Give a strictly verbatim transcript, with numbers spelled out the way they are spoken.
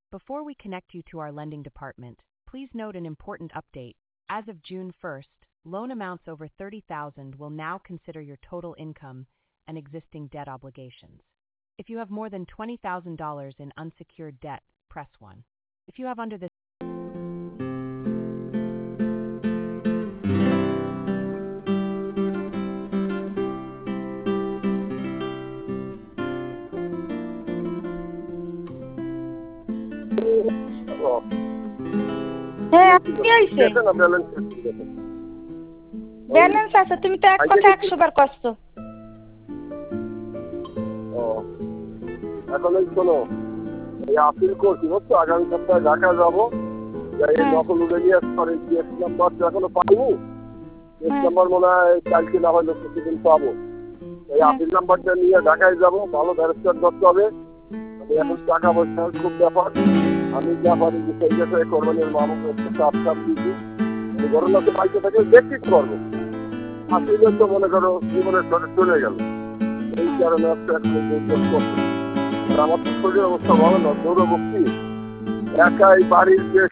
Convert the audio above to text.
Before we connect you to our lending department, please note an important update. As of June first, loan amounts over thirty thousand dollars will now consider your total income and existing debt obligations. If you have more than twenty thousand dollars in unsecured debt, press one. If you have under this হ্যাঁ কি হইছে দেখেন না balance ঠিক আছে balance আছে তুমি তো এক কথা একশো বার কষ্ট ও এখন এই শোনো এই আপিল করছি বুঝছো আগামী সপ্তাহে ঢাকা যাবো যাই নকল উঠে নিয়ে আসতে জিএস নাম্বার তো এখনো পাইনি জিএস নাম্বার মনে হয় কালকে না হলে প্রতিদিন পাবো এই আপিল নাম্বারটা নিয়ে ঢাকায় যাবো ভালো ব্যারিস্টার ধরতে হবে আমি এখন টাকা পয়সার খুব ব্যাপার আমি যা পারি যে সেই জায়গায় কোরবানির মামুকে একটু চাপ চাপ দিয়েছি আমি ঘটনাকে পাইতে থাকে দেখতে পারবো আসলে তো মনে করো জীবনের সাথে চলে গেল এই কারণে একটা এখন দুর্যোগ করছে আমার তো শরীরের অবস্থা ভালো না দৌড়বো কি একাই বাড়ির যে